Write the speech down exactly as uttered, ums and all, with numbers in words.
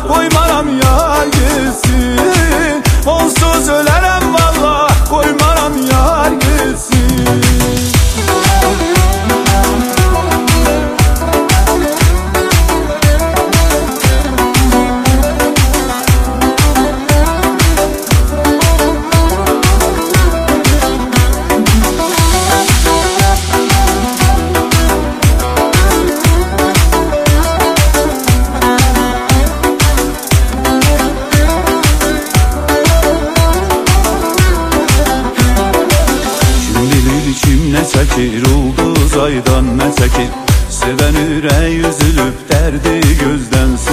koymaram yar gitsin. Onsuz ölərəm valla, koymaram yar gitsin. Kim ne çekir, ulduz aydan ne çekir? Seven ürək üzülüb dərdi gözdən